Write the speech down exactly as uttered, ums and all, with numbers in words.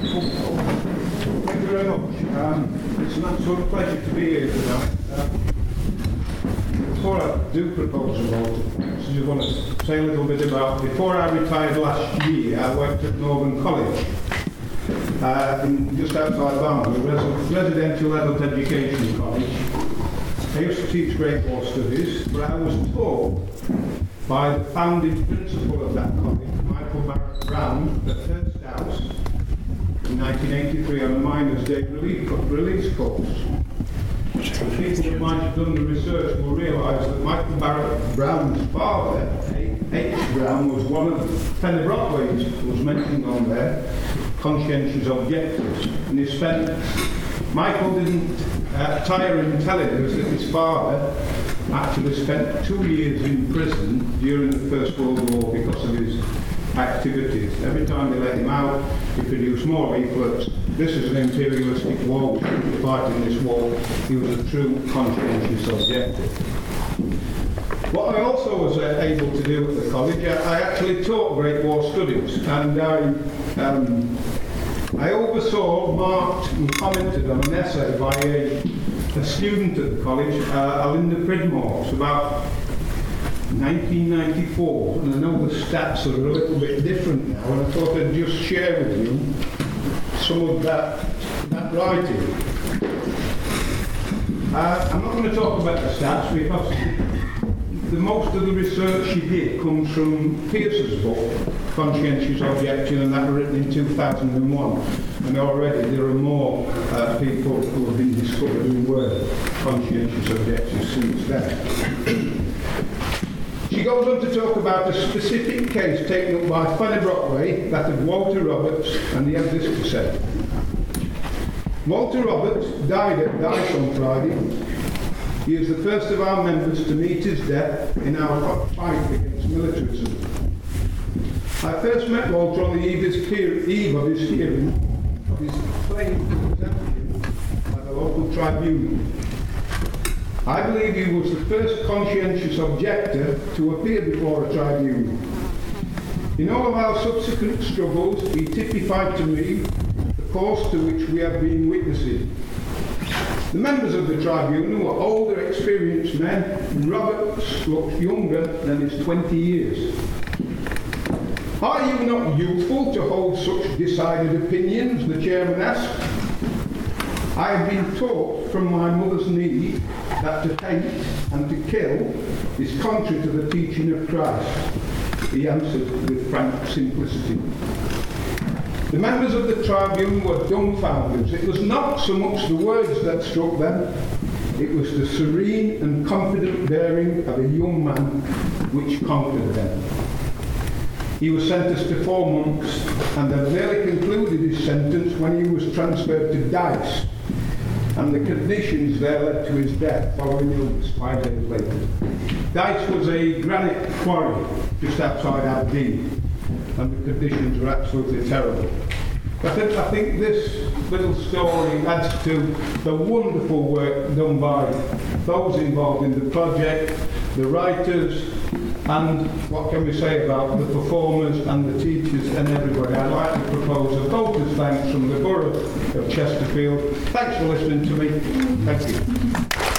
Thank you very much. Um, it's an absolute pleasure to be here tonight. Uh, before I do propose a vote, I just want to say a little bit about, before I retired last year, I worked at Northern College, uh, in, just outside Barnsley, res- residential adult education college. I used to teach Great War Studies, but I was told by the founding principal of that college, Michael Barrett Brown, at Hurst House, in nineteen eighty-three on a Miners' Day relief, release course. People who might have done the research will realise that Michael Barrett Brown's father, H. Brown, was one of the Penny Brockways was mentioned on there, conscientious objectors. And he spent, Michael didn't uh, tire in telling us that his father actually spent two years in prison during the First World War because of his activities. Every time they let him out, he produced more leaflets. This is an imperialistic war, we shouldn't be fighting this war. He was a true conscientious objector. What I also was uh, able to do at the college, uh, I actually taught Great War Studies, and I, um, I oversaw, marked and commented on an essay by a, a student at the college, uh, Alinda Pridmore. It's about nineteen ninety-four, and I know the stats are a little bit different now, and I thought I'd just share with you some of that, that writing. Uh, I'm not going to talk about the stats because the, most of the research she did comes from Pearce's book, Conscientious Objection, and that was written in two thousand one. And already there are more uh, people who have been discovered who were conscientious objectors since then. She goes on to talk about a specific case taken up by Fanny Brockway, that of Walter Roberts, and he had this to say. Walter Roberts died at Dyce on Friday. He is the first of our members to meet his death in our fight against militarism. I first met Walter on the eve of his, eve of his hearing of his claim to exemption by the local tribunal. I believe he was the first conscientious objector to appear before a tribunal. In all of our subsequent struggles, he typified to me the course to which we have been witnessing. The members of the tribunal were older, experienced men, and Roberts looked younger than his twenty years. Are you not youthful to hold such decided opinions? The chairman asked. I have been taught from my mother's knee that to hate and to kill is contrary to the teaching of Christ, he answered with frank simplicity. The members of the tribunal were dumbfounded. It was not so much the words that struck them, it was the serene and confident bearing of a young man which conquered them. He was sentenced to four months and had nearly concluded his sentence when he was transferred to Dyce, and the conditions there led to his death following illness five days later. Dyce was a granite quarry just outside Aberdeen, and the conditions were absolutely terrible. I think, I think this little story adds to the wonderful work done by those involved in the project, the writers, and what can we say about the performers and the teachers and everybody. I'd like to propose a vote of thanks from the Borough of Chesterfield. Thanks for listening to me. Thank you.